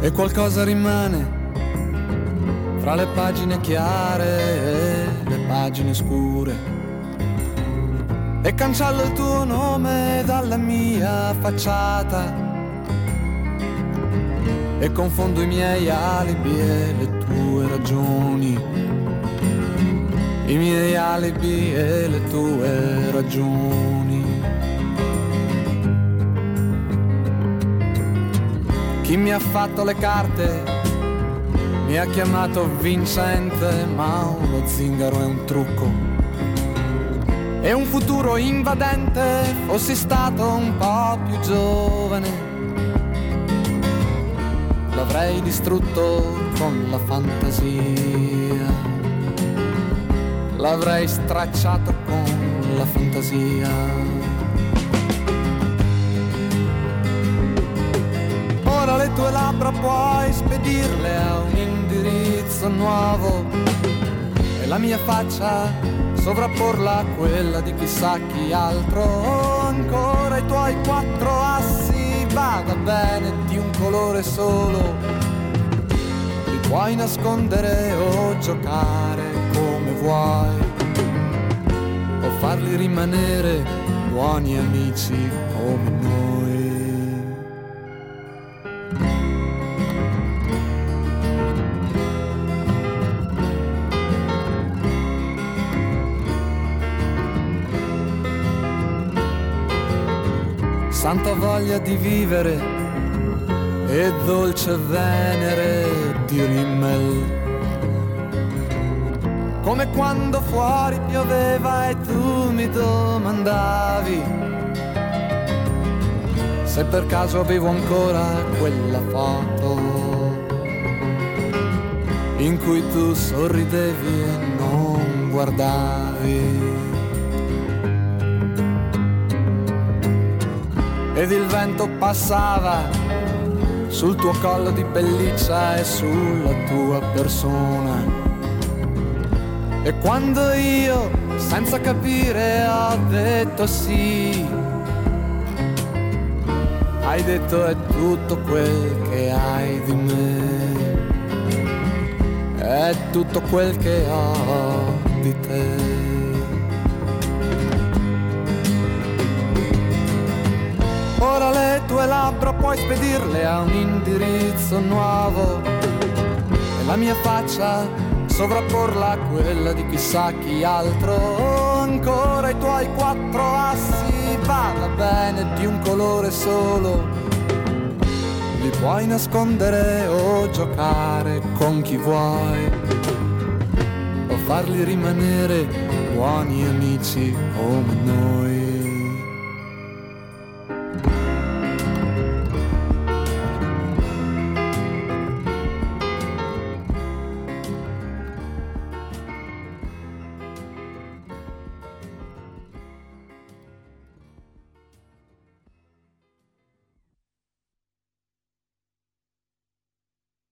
e qualcosa rimane fra le pagine chiare e le pagine scure, e cancello il tuo nome dalla mia facciata e confondo i miei alibi e le tue ragioni, i miei alibi e le tue ragioni. Chi mi ha fatto le carte mi ha chiamato vincente, ma uno zingaro è un trucco e un futuro invadente. Fossi stato un po' più giovane, l'avrei distrutto con la fantasia, l'avrei stracciato con la fantasia. Ora le tue labbra puoi spedirle a un indirizzo nuovo e la mia faccia sovrapporla a quella di chissà chi altro. Ancora i tuoi 4 assi, vada bene, di un colore solo, li puoi nascondere o giocare come vuoi, o farli rimanere buoni amici come noi. Santa voglia di vivere e dolce venere di Rimmel, come quando fuori pioveva e tu mi domandavi se per caso avevo ancora quella foto in cui tu sorridevi e non guardavi. Ed il vento passava sul tuo collo di pelliccia e sulla tua persona, e quando io, senza capire, ho detto sì, hai detto è tutto quel che hai di me, è tutto quel che ho di te. Ora le tue labbra puoi spedirle a un indirizzo nuovo e la mia faccia sovrapporla a quella di chissà chi altro. Ancora i tuoi 4 assi, vada bene, di un colore solo, li puoi nascondere o giocare con chi vuoi, o farli rimanere buoni amici come noi.